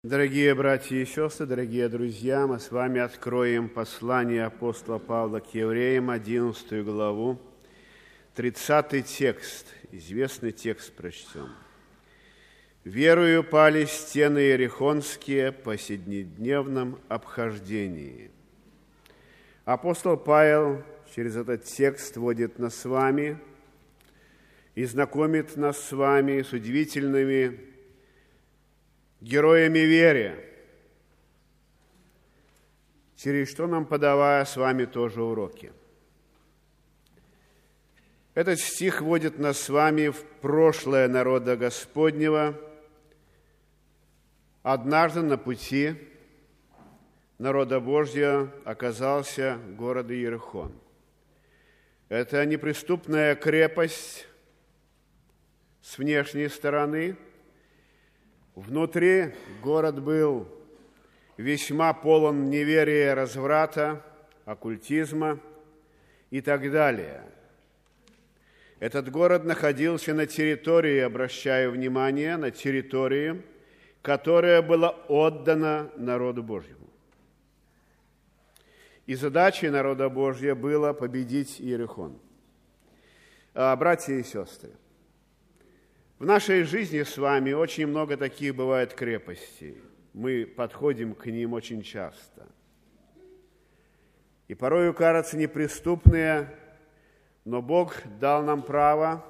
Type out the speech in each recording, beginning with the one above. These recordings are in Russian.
Дорогие братья и сестры, дорогие друзья, мы с вами откроем послание апостола Павла к евреям, 11 главу, 30 текст, известный текст прочтем. «Верою пали стены иерихонские по седнедневном обхождении». Апостол Павел через этот текст вводит нас с вами и знакомит нас с вами с удивительными героями веры, через что нам подавая с вами тоже уроки. Этот стих вводит нас с вами в прошлое народа Господнего. Однажды на пути народа Божьего оказался город Иерихон. Это неприступная крепость с внешней стороны. Внутри город был весьма полон неверия, разврата, оккультизма и так далее. Этот город находился на территории, обращаю внимание, на территории, которая была отдана народу Божьему. И задачей народа Божьего было победить Иерихон. Братья и сестры, в нашей жизни с вами очень много таких бывает крепостей. Мы подходим к ним очень часто. И порою кажутся неприступные, но Бог дал нам право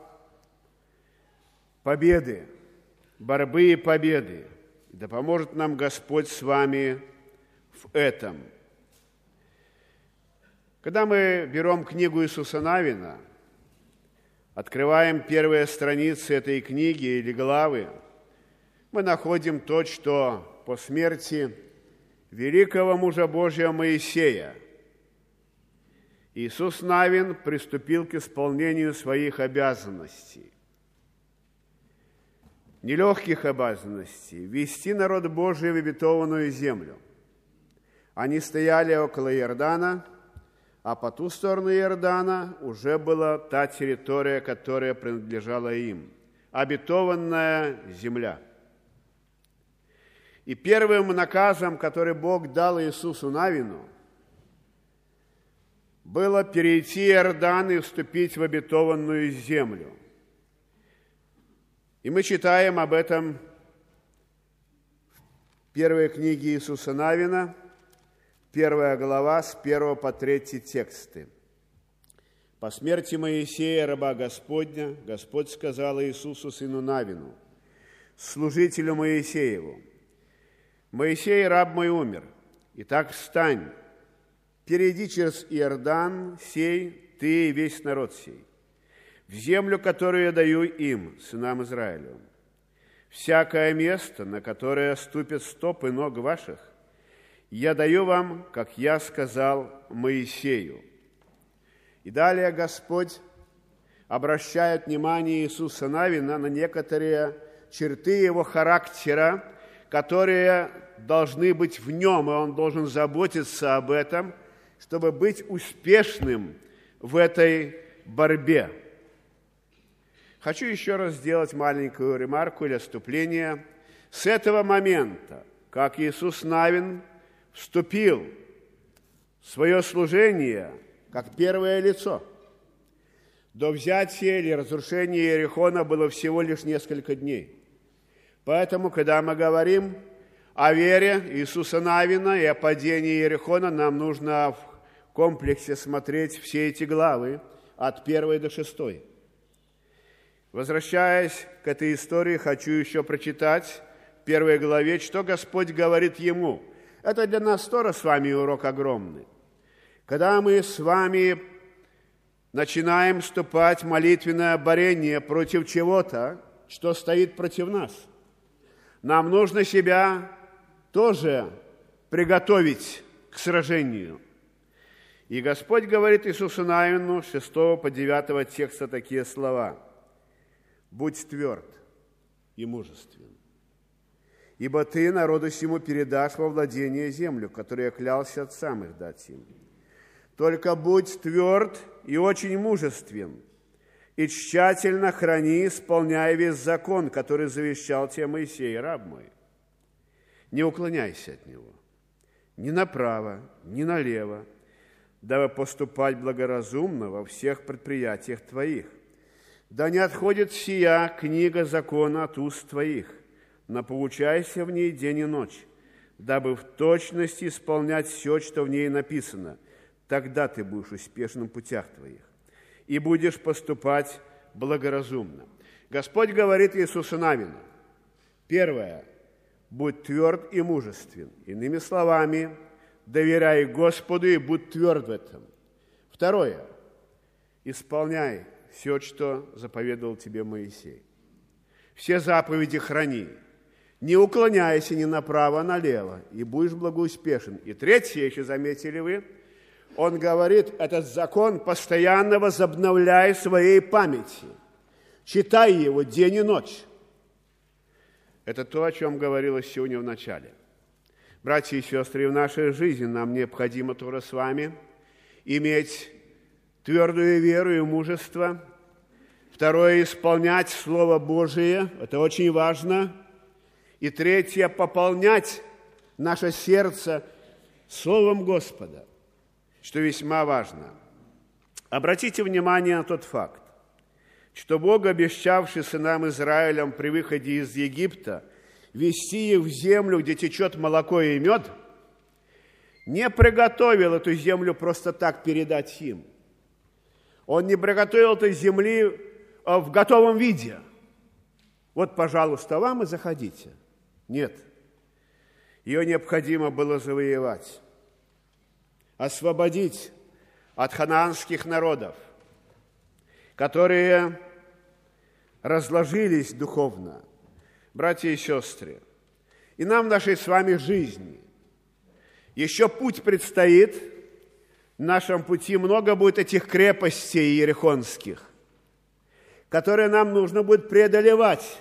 победы, борьбы и победы. Да поможет нам Господь с вами в этом. Когда мы берем книгу Иисуса Навина, открываем первые страницы этой книги или главы, мы находим то, что по смерти великого мужа Божьего Моисея Иисус Навин приступил к исполнению своих обязанностей. Нелегких обязанностей – вести народ Божий в обетованную землю. Они стояли около Иордана, а по ту сторону Иордана уже была та территория, которая принадлежала им, обетованная земля. И первым наказом, который Бог дал Иисусу Навину, было перейти Иордан и вступить в обетованную землю. И мы читаем об этом в первой книге Иисуса Навина, 1 глава, с 1 по 3 тексты. «По смерти Моисея, раба Господня, Господь сказал Иисусу, сыну Навину, служителю Моисееву: Моисей, раб мой, умер. Итак, встань, перейди через Иордан сей, ты и весь народ сей, в землю, которую я даю им, сынам Израилевым. Всякое место, на которое ступят стопы ног ваших, я даю вам, как я сказал Моисею». И далее Господь обращает внимание Иисуса Навина на некоторые черты его характера, которые должны быть в нем, и он должен заботиться об этом, чтобы быть успешным в этой борьбе. Хочу еще раз сделать маленькую ремарку или отступление. С этого момента, как Иисус Навин вступил в свое служение как первое лицо, до взятия или разрушения Иерихона было всего лишь несколько дней. Поэтому, когда мы говорим о вере Иисуса Навина и о падении Иерихона, нам нужно в комплексе смотреть все эти главы от 1 до 6. Возвращаясь к этой истории, хочу еще прочитать в 1 главе, что Господь говорит ему. Это для нас тоже с вами урок огромный. Когда мы с вами начинаем вступать в молитвенное борение против чего-то, что стоит против нас, нам нужно себя тоже приготовить к сражению. И Господь говорит Иисусу Навину с 6 по 9 текста такие слова: «Будь тверд и мужествен, ибо ты народу сему передашь во владение землю, которую я клялся отцам их дать им. Только будь тверд и очень мужествен, и тщательно храни, исполняя весь закон, который завещал тебе Моисей, раб мой. не уклоняйся от него, ни направо, ни налево, дабы поступать благоразумно во всех предприятиях твоих. Да не отходит сия книга закона от уст твоих, но поучайся в ней день и ночь, дабы в точности исполнять все, что в ней написано. Тогда ты будешь успешным в путях твоих и будешь поступать благоразумно. Господь говорит Иисусу Навину: первое, будь тверд и мужествен. Иными словами, доверяй Господу и будь тверд в этом. Второе, исполняй все, что заповедовал тебе Моисей. Все заповеди храни. Не уклоняйся ни направо, ни налево, и будешь благоуспешен. И третье, еще заметили вы, он говорит, этот закон постоянно возобновляй в своей памяти. Читай его день и ночь. Это то, о чем говорилось сегодня в начале. Братья и сестры, в нашей жизни нам необходимо тоже с вами иметь твердую веру и мужество. Второе, исполнять Слово Божие. Это очень важно. И третье, пополнять наше сердце Словом Господа, что весьма важно. Обратите внимание на тот факт, что Бог, обещавший сынам Израилям при выходе из Египта вести их в землю, где течет молоко и мед, не приготовил эту землю просто так передать им. Он не приготовил этой земли в готовом виде. Вот, пожалуйста, вам и заходите. Нет. Ее необходимо было завоевать, освободить от ханаанских народов, которые разложились духовно. Братья и сестры, и нам в нашей с вами жизни еще путь предстоит. В нашем пути много будет этих крепостей иерихонских, которые нам нужно будет преодолевать,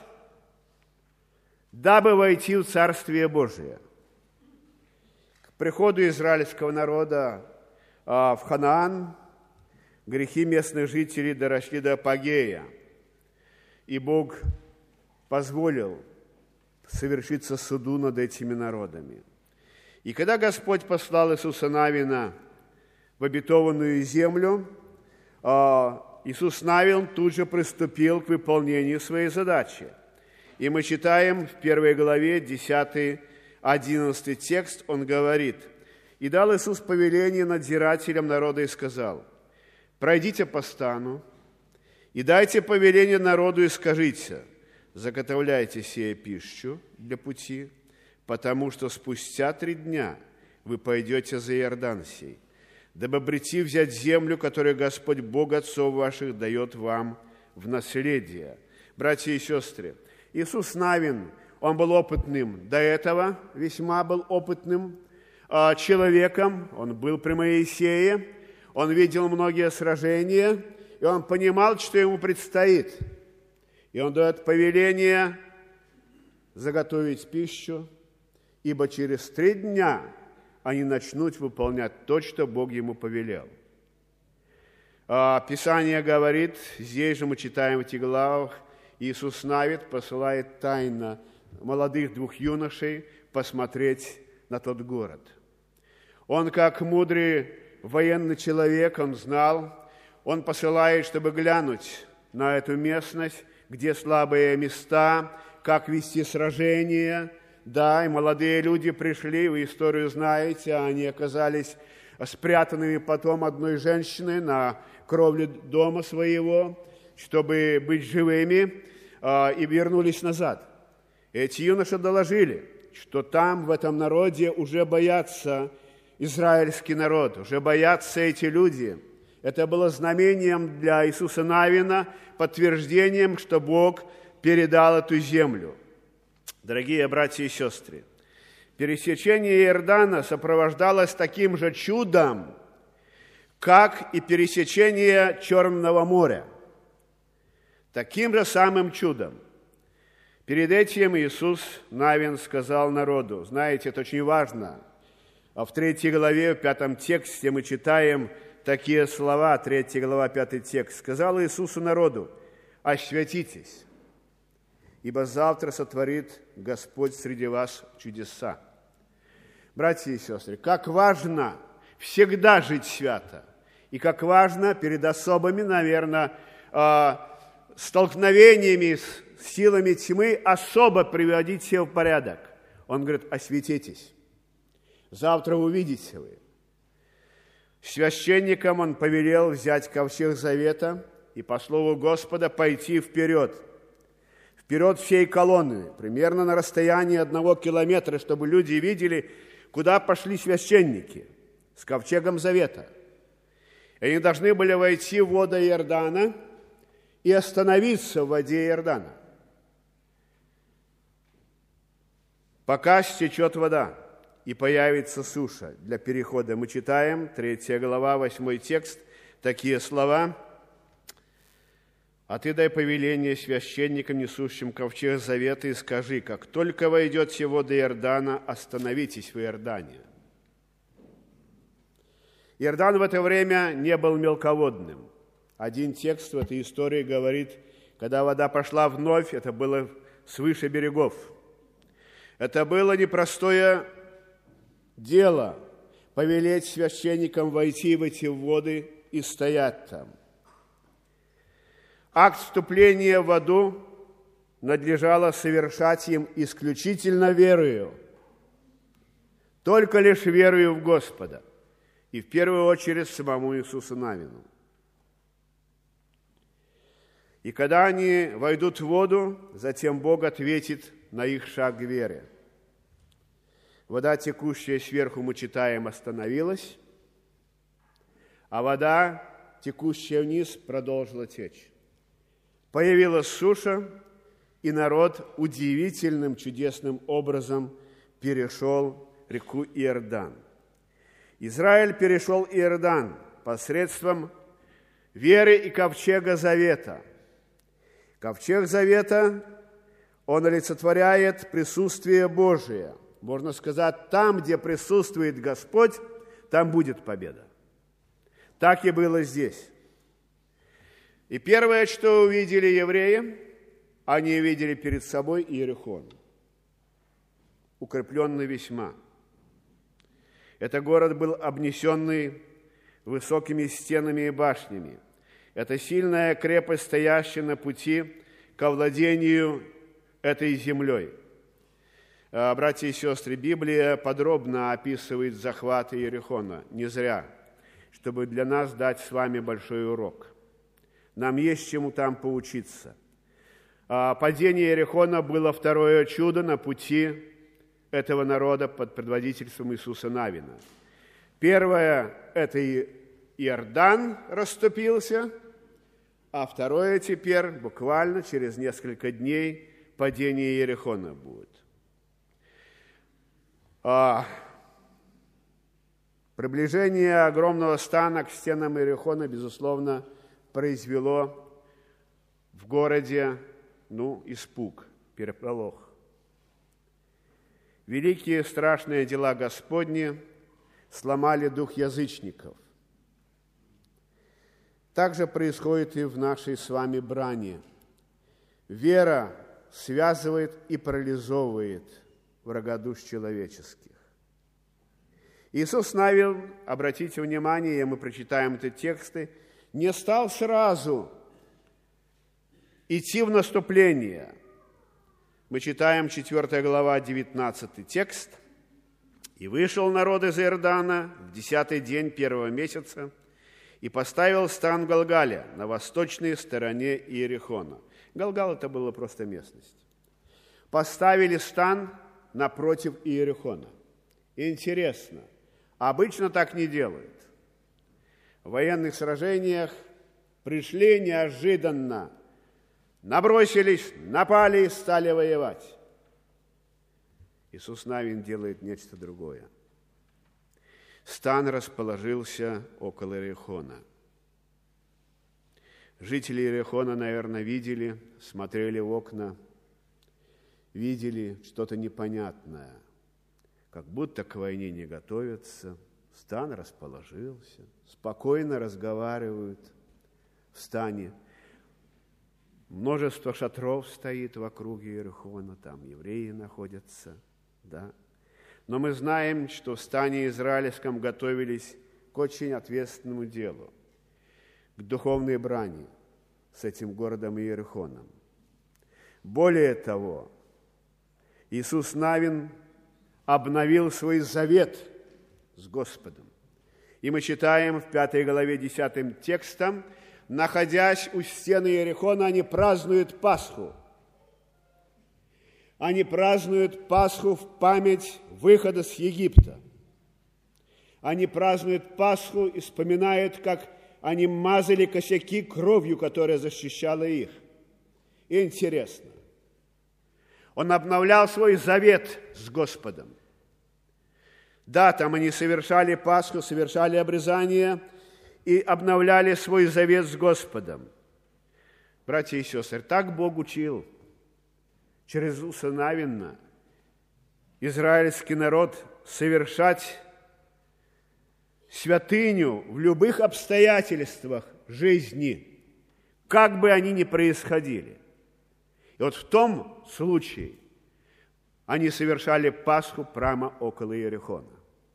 дабы войти в Царствие Божие. К приходу израильского народа в Ханаан грехи местных жителей доросли до апогея, и Бог позволил совершиться суду над этими народами. И когда Господь послал Иисуса Навина в обетованную землю, Иисус Навин тут же приступил к выполнению своей задачи. И мы читаем в 1 главе 10-11 текст, он говорит: «И дал Иисус повеление надзирателям народа и сказал: пройдите по стану и дайте повеление народу и скажите: заготовляйте сие пищу для пути, потому что спустя 3 дня вы пойдете за Иордан сей, дабы прийти взять землю, которую Господь Бог отцов ваших дает вам в наследие». Братья и сестры, Иисус Навин, он был опытным, до этого весьма был опытным человеком, он был при Моисее, он видел многие сражения, и он понимал, что ему предстоит. И он дает повеление заготовить пищу, ибо через 3 дня они начнут выполнять то, что Бог ему повелел. Писание говорит, здесь же мы читаем в этих главах, Иисус Навин посылает тайно молодых 2 юношей посмотреть на тот город. Он, как мудрый военный человек, он знал, он посылает, чтобы глянуть на эту местность, где слабые места, как вести сражения. Да, и молодые люди пришли, вы историю знаете, они оказались спрятанными потом одной женщиной на кровле дома своего, чтобы быть живыми, и вернулись назад. Эти юноши доложили, что там, в этом народе, уже боятся израильский народ, уже боятся эти люди. Это было знамением для Иисуса Навина, подтверждением, что Бог передал эту землю. Дорогие братья и сестры, пересечение Иордана сопровождалось таким же чудом, как и пересечение Черного моря. Таким же самым чудом. Перед этим Иисус Навин сказал народу, знаете, это очень важно. В 3 главе, в 5 тексте мы читаем такие слова, 3 глава, 5 текст. «Сказал Иисусу народу: освятитесь ибо завтра сотворит Господь среди вас чудеса». Братья и сестры, как важно всегда жить свято, и как важно перед особыми, наверное, столкновениями с силами тьмы особо приводить себя в порядок. Он говорит: осветитесь, завтра увидите вы. Священникам он повелел взять ковчег завета и по слову Господа пойти вперед всей колонны, примерно на расстоянии 1 километра, чтобы люди видели, куда пошли священники с ковчегом завета. И они должны были войти в воды Иордана и остановиться в воде Иордана, пока стечет вода и появится суша для перехода. Мы читаем 3 глава, 8 текст, такие слова: «А ты дай повеление священникам, несущим ковчег завета, и скажи: как только войдете в воды Иордана, остановитесь в Иордане». Иордан в это время не был мелководным. Один текст в этой истории говорит, когда вода пошла вновь, это было свыше берегов. Это было непростое дело повелеть священникам войти в эти воды и стоять там. Акт вступления в воду надлежало совершать им исключительно верою, только лишь верою в Господа, и в первую очередь самому Иисусу Навину. И когда они войдут в воду, затем Бог ответит на их шаг к вере. Вода, текущая сверху, мы читаем, остановилась, а вода, текущая вниз, продолжила течь. Появилась суша, и народ удивительным, чудесным образом перешел реку Иордан. Израиль перешел Иордан посредством веры и ковчега завета. Ковчег завета, он олицетворяет присутствие Божие. Можно сказать, там, где присутствует Господь, там будет победа. Так и было здесь. И первое, что увидели евреи, они видели перед собой Иерихон, укрепленный весьма. Это город был обнесенный высокими стенами и башнями. Это сильная крепость, стоящая на пути к овладению этой землей. Братья и сестры, Библия подробно описывает захват Иерихона. Не зря, чтобы для нас дать с вами большой урок. Нам есть чему там поучиться. Падение Иерихона было второе чудо на пути этого народа под предводительством Иисуса Навина. Первое – это Иордан расступился, а второе теперь, буквально через несколько дней, падение Иерихона будет. Приближение огромного стана к стенам Иерихона, безусловно, произвело в городе, испуг, переполох. Великие страшные дела Господни сломали дух язычников. Так же происходит и в нашей с вами брани. Вера связывает и парализовывает врага душ человеческих. Иисус Навин, обратите внимание, мы прочитаем эти тексты, не стал сразу идти в наступление. Мы читаем 4 глава, 19 текст. «И вышел народ из Иордана в 10-й день 1-го месяца и поставил стан в Галгале на восточной стороне Иерихона». Галгал – это была просто местность. Поставили стан напротив Иерихона. Интересно, обычно так не делают. В военных сражениях пришли неожиданно, набросились, напали и стали воевать. Иисус Навин делает нечто другое. Стан расположился около Иерихона. Жители Иерихона, наверное, видели, смотрели в окна, видели что-то непонятное, как будто к войне не готовятся. Стан расположился, спокойно разговаривают в стане. Множество шатров стоит вокруг Иерихона, там евреи находятся, да. Но мы знаем, что в стане израильском готовились к очень ответственному делу, к духовной брани с этим городом Иерихоном. Более того, Иисус Навин обновил свой завет с Господом. И мы читаем в 5 главе 10 текстом: находясь у стены Иерихона, они празднуют Пасху. Они празднуют Пасху в память выхода с Египта. Они празднуют Пасху и вспоминают, как они мазали косяки кровью, которая защищала их. И интересно, он обновлял свой завет с Господом. Да, там они совершали Пасху, совершали обрезание и обновляли свой завет с Господом. Братья и сестры, так Бог учил через Иисуса Навина израильский народ совершать святыню в любых обстоятельствах жизни, как бы они ни происходили. И вот в том случае они совершали Пасху прямо около Иерихона.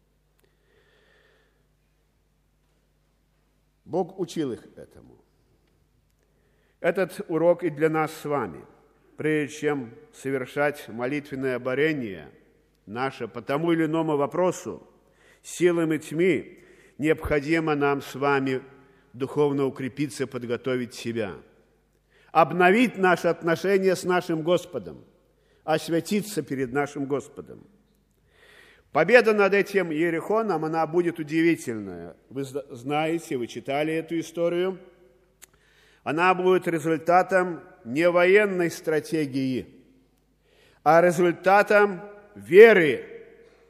Бог учил их этому. Этот урок и для нас с вами. Прежде чем совершать молитвенное борение наше по тому или иному вопросу, силам и тьми, необходимо нам с вами духовно укрепиться, подготовить себя, обновить наши отношения с нашим Господом, освятиться перед нашим Господом. Победа над этим Иерихоном, она будет удивительная. Вы знаете, вы читали эту историю. Она будет результатом не военной стратегии, а результатом веры.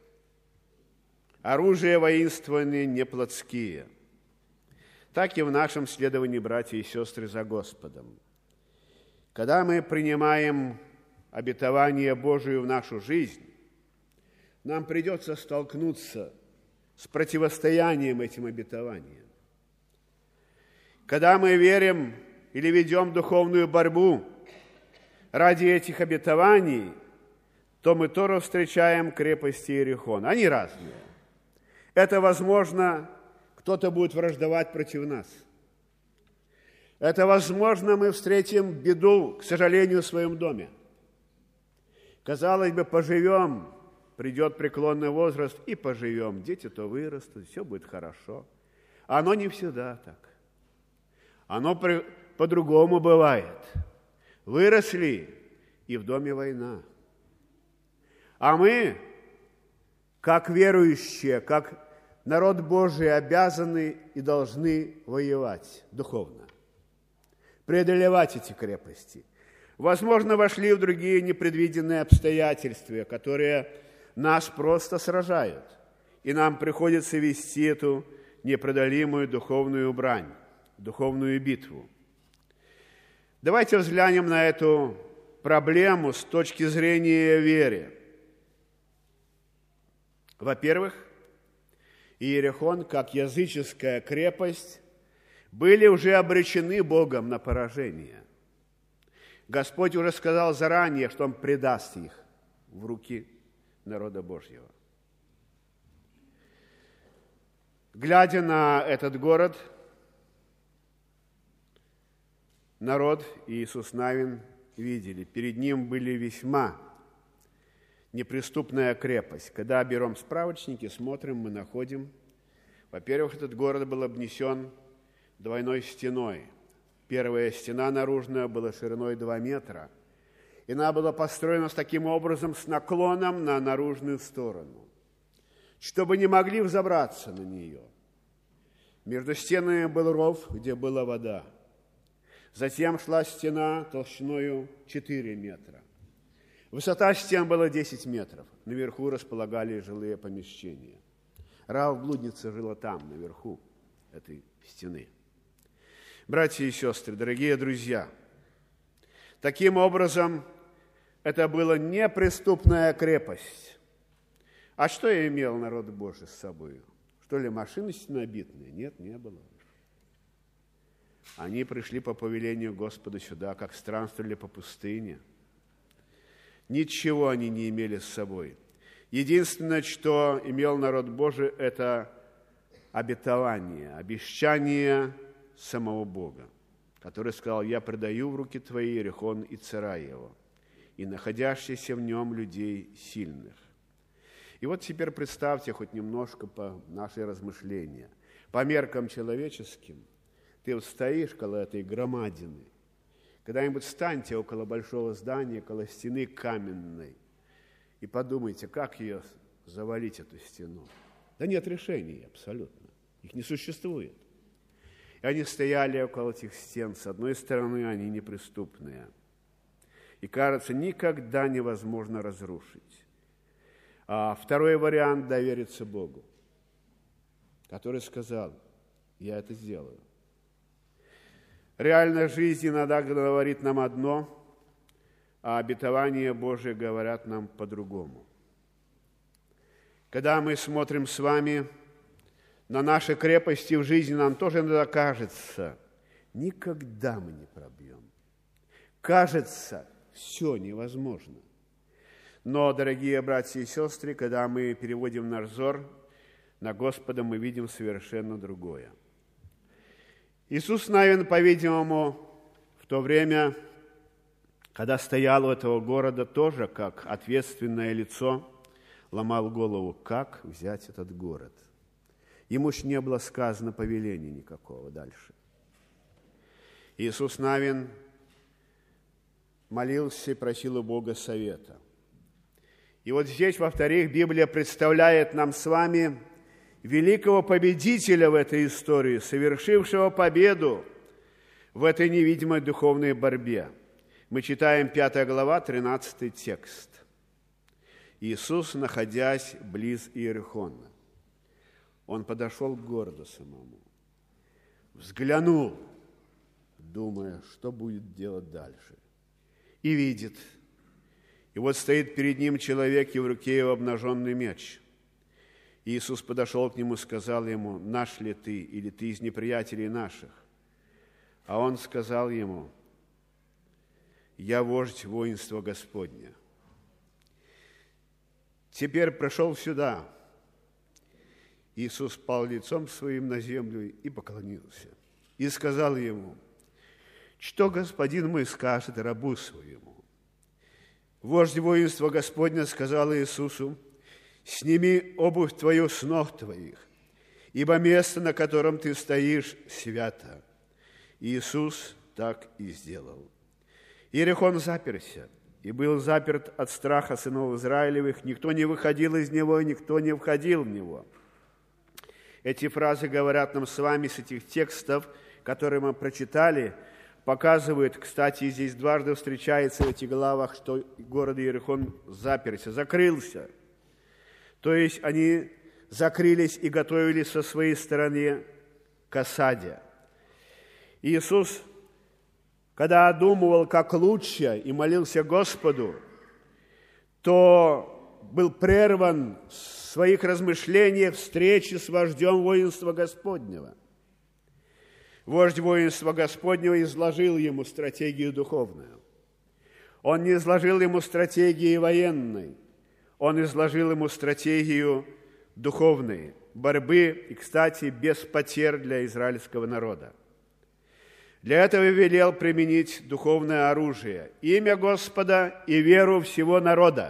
Оружие воинствования не плотские. Так и в нашем следовании, братья и сестры, за Господом. Когда мы принимаем обетование Божие в нашу жизнь, нам придется столкнуться с противостоянием этим обетованиям. Когда мы верим или ведем духовную борьбу ради этих обетований, то мы тоже встречаем крепости Иерихона. Они разные. Это, возможно, кто-то будет враждовать против нас. Это, возможно, мы встретим беду, к сожалению, в своем доме. Казалось бы, поживем, придет преклонный возраст, и поживем. Дети-то вырастут, все будет хорошо. А оно не всегда так. Оно по-другому бывает. Выросли, и в доме война. А мы, как верующие, как народ Божий, обязаны и должны воевать духовно, преодолевать эти крепости. Возможно, вошли в другие непредвиденные обстоятельства, которые нас просто сражают, и нам приходится вести эту непреодолимую духовную брань, духовную битву. Давайте взглянем на эту проблему с точки зрения веры. Во-первых, Иерихон, как языческая крепость, были уже обречены Богом на поражение. Господь уже сказал заранее, что Он предаст их в руки народа Божьего. Глядя на этот город, народ и Иисус Навин видели, перед ним были весьма неприступная крепость. Когда берем справочники, смотрим, мы находим, во-первых, этот город был обнесен двойной стеной. Первая стена наружная была шириной 2 метра, и она была построена таким образом с наклоном на наружную сторону, чтобы не могли взобраться на нее. Между стенами был ров, где была вода. Затем шла стена толщиною 4 метра. Высота стен была 10 метров. Наверху располагались жилые помещения. Рава-блудница жила там, наверху этой стены. Братья и сестры, дорогие друзья, таким образом, это была неприступная крепость. А что имел народ Божий с собой? Что ли, машины стенобитные? Нет, не было. Они пришли по повелению Господа сюда, как странствовали по пустыне. Ничего они не имели с собой. Единственное, что имел народ Божий, это обетование, обещание самого Бога, который сказал: «Я предаю в руки твои Иерихон и царя его, и находящихся в нем людей сильных». И вот теперь представьте хоть немножко по нашей размышления. По меркам человеческим ты вот стоишь около этой громадины. Когда-нибудь встаньте около большого здания, около стены каменной, и подумайте, как ее завалить, эту стену. Да нет решений абсолютно. Их не существует. И они стояли около этих стен. С одной стороны, они неприступные. И, кажется, никогда невозможно разрушить. А второй вариант – довериться Богу, который сказал: «Я это сделаю». Реальная жизнь иногда говорит нам одно, а обетования Божие говорят нам по-другому. Когда мы смотрим с вами на наши крепости в жизни, нам тоже иногда кажется, никогда мы не пробьем. Кажется, все невозможно. Но, дорогие братья и сестры, когда мы переводим наш взор на Господа, мы видим совершенно другое. Иисус Навин, по-видимому, в то время, когда стоял у этого города, тоже как ответственное лицо ломал голову, как взять этот город. Ему ж не было сказано повеления никакого дальше. Иисус Навин молился и просил у Бога совета. И вот здесь, во-вторых, Библия представляет нам с вами великого победителя в этой истории, совершившего победу в этой невидимой духовной борьбе. Мы читаем 5 глава, 13 текст. Иисус, находясь близ Иерихона, он подошел к городу самому, взглянул, думая, что будет делать дальше, и видит. И вот стоит перед ним человек, и в руке его обнаженный меч. Иисус подошел к нему и сказал ему: «Наш ли ты, или ты из неприятелей наших?» А он сказал ему: «Я вождь воинства Господня». Теперь пришел сюда. Иисус пал лицом своим на землю и поклонился. И сказал ему: «Что господин мой скажет рабу своему?» Вождь воинства Господня сказал Иисусу: «Сними обувь твою с ног твоих, ибо место, на котором ты стоишь, свято». Иисус так и сделал. Иерихон заперся, и был заперт от страха сынов Израилевых. Никто не выходил из него, и никто не входил в него. Эти фразы говорят нам с вами с этих текстов, которые мы прочитали, показывают, кстати, здесь дважды встречается в этих главах, что город Иерихон заперся, закрылся. То есть они закрылись и готовились со своей стороны к осаде. Иисус, когда одумывал, как лучше, и молился Господу, то был прерван в своих размышлениях встречи с вождем воинства Господнего. Вождь воинства Господнего изложил ему стратегию духовную. Он не изложил ему стратегии военной, он изложил ему стратегию духовной, борьбы и, кстати, без потерь для израильского народа. Для этого велел применить духовное оружие, имя Господа и веру всего народа.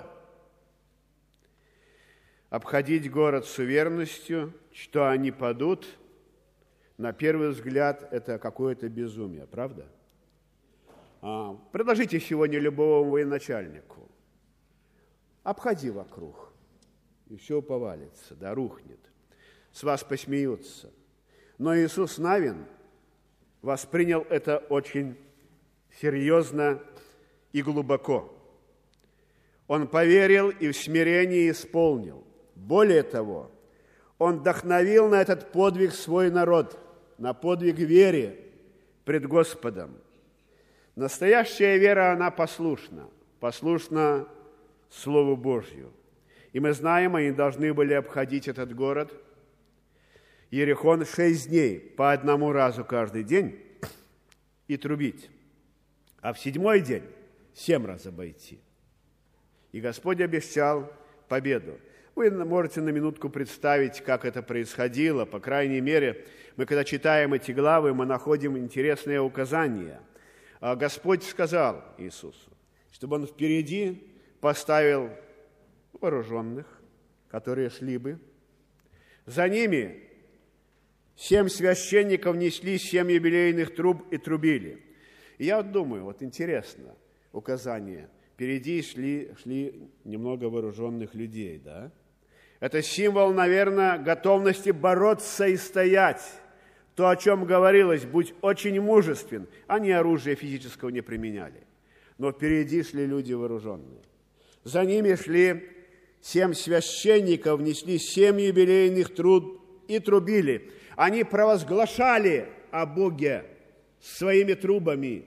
Обходить город с уверенностью, что они падут, на первый взгляд, это какое-то безумие, правда? Предложите сегодня любому военачальнику: обходи вокруг, и все повалится, да рухнет. С вас посмеются. Но Иисус Навин воспринял это очень серьезно и глубоко. Он поверил и в смирении исполнил. Более того, он вдохновил на этот подвиг свой народ, на подвиг вере пред Господом. Настоящая вера, она послушна Слову Божью. И мы знаем, они должны были обходить этот город, Иерихон, 6 дней, по одному разу каждый день. и трубить, а в 7-й день 7 раз обойти. И Господь обещал победу. Вы можете на минутку представить, как это происходило. По крайней мере, мы, когда читаем эти главы, мы находим интересные указания. Господь сказал Иисусу, чтобы Он впереди поставил вооруженных, которые шли бы. За ними 7 священников несли 7 юбилейных труб и трубили. И я вот думаю, вот интересно указание. Впереди шли немного вооруженных людей, да? Это символ, наверное, готовности бороться и стоять. То, о чем говорилось, будь очень мужествен. Они оружия физического не применяли. Но впереди шли люди вооруженные. За ними шли 7 священников, несли 7 юбилейных труб и трубили. Они провозглашали о Боге своими трубами.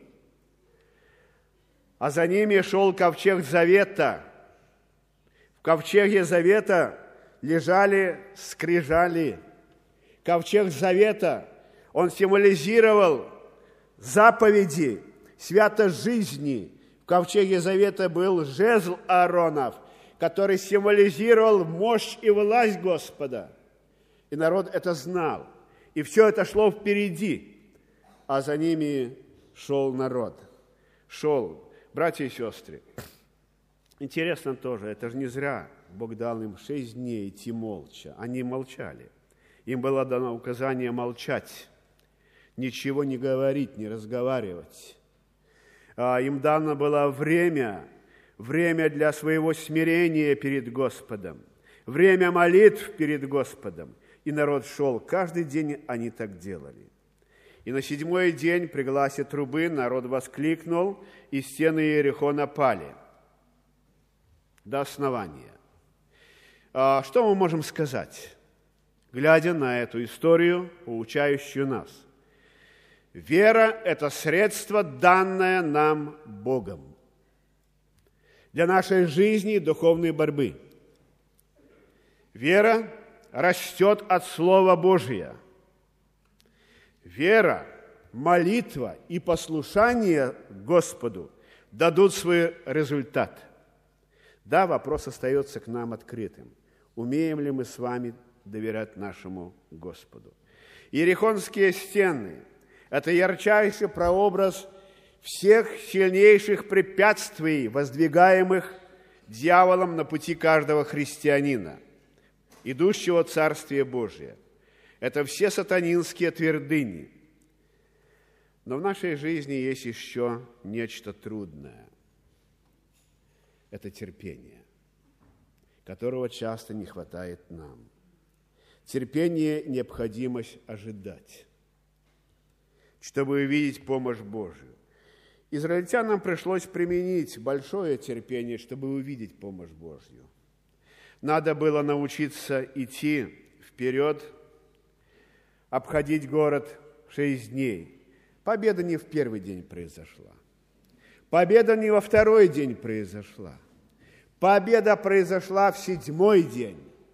А за ними шел ковчег завета. В ковчеге завета лежали скрижали. Ковчег завета, он символизировал заповеди, святость жизни. В ковчеге завета был жезл Ааронов, который символизировал мощь и власть Господа. И народ это знал. И все это шло впереди, а за ними шел народ. Шел. Братья и сестры, интересно тоже, это же не зря Бог дал им 6 дней идти молча. Они молчали. Им было дано указание молчать, ничего не говорить, не разговаривать. Им дано было время для своего смирения перед Господом, время молитв перед Господом. И народ шел. Каждый день они так делали. И на 7-й день при гласе трубы народ воскликнул, и стены Иерихона пали до основания. Что мы можем сказать, глядя на эту историю, поучающую нас? Вера – это средство, данное нам Богом для нашей жизни и духовной борьбы. Вера растет от Слова Божия. Вера, молитва и послушание Господу дадут свой результат. Да, вопрос остается к нам открытым. Умеем ли мы с вами доверять нашему Господу? Иерихонские стены – это ярчайший прообраз всех сильнейших препятствий, воздвигаемых дьяволом на пути каждого христианина, идущего в Царствие Божие. Это все сатанинские твердыни. Но в нашей жизни есть еще нечто трудное. Это терпение, которого часто не хватает нам. Терпение – необходимость ожидать, чтобы увидеть помощь Божию. Израильтянам пришлось применить большое терпение, чтобы увидеть помощь Божью. Надо было научиться идти вперед, обходить город 6 дней. Победа не в первый день произошла. Победа не во 2-й день произошла. Победа произошла в 7-й день.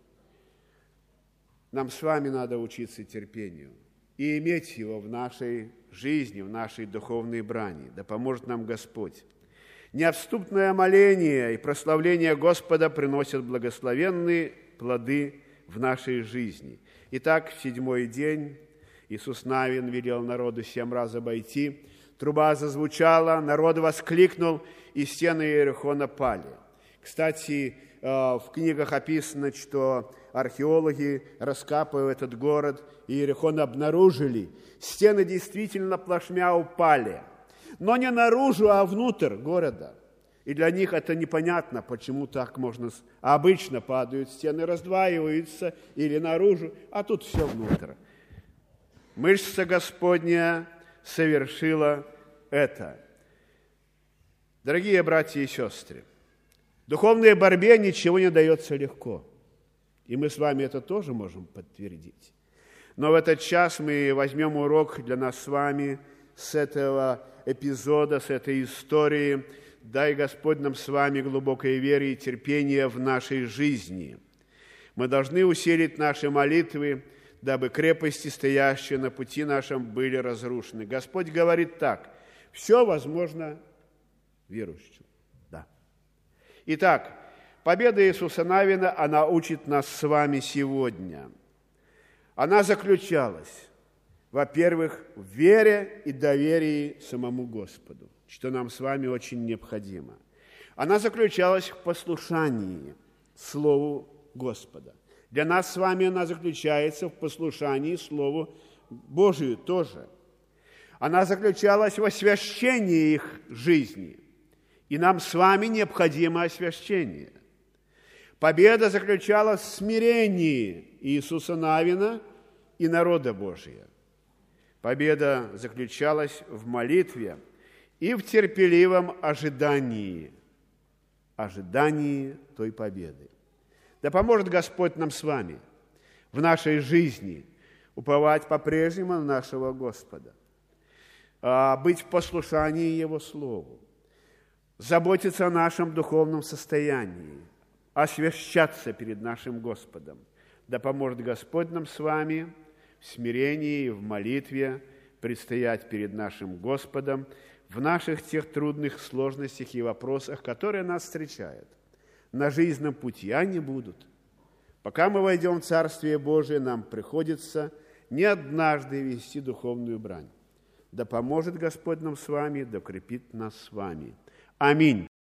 Нам с вами надо учиться терпению и иметь его в нашей жизни, в нашей духовной брани. Да поможет нам Господь. Неотступное моление и прославление Господа приносят благословенные плоды в нашей жизни. Итак, в 7-й день Иисус Навин велел народу 7 раз обойти. Труба зазвучала, народ воскликнул, и стены Иерихона пали. Кстати, в книгах описано, что археологи, раскапывая этот город, Иерихон обнаружили, стены действительно плашмя упали. Но не наружу, а внутрь города. И для них это непонятно, почему так можно. Обычно падают стены, раздваиваются или наружу, а тут все внутрь. Мышца Господня совершила это. Дорогие братья и сестры, в духовной борьбе ничего не дается легко. И мы с вами это тоже можем подтвердить. Но в этот час мы возьмем урок для нас с вами с этого эпизода, с этой истории. Дай Господь нам с вами глубокой веры и терпения в нашей жизни. Мы должны усилить наши молитвы, дабы крепости, стоящие на пути нашем, были разрушены. Господь говорит так: Все возможно верующим. Да. Итак, победа Иисуса Навина, она учит нас с вами сегодня. Она заключалась, во-первых, в вере и доверии самому Господу, что нам с вами очень необходимо. Она заключалась в послушании Слову Господа. Для нас с вами она заключается в послушании Слову Божию тоже. Она заключалась в освящении их жизни, и нам с вами необходимо освящение. Победа заключалась в смирении Иисуса Навина и народа Божия. Победа заключалась в молитве и в терпеливом ожидании той победы. Да поможет Господь нам с вами в нашей жизни уповать по-прежнему на нашего Господа, быть в послушании Его Слову, заботиться о нашем духовном состоянии, освящаться перед нашим Господом. Да поможет Господь нам с вами в смирении и в молитве предстоять перед нашим Господом в наших тех трудных сложностях и вопросах, которые нас встречают. На жизненном пути они будут. Пока мы войдем в Царствие Божие, нам приходится не однажды вести духовную брань. Да поможет Господь нам с вами, да укрепит нас с вами. Аминь.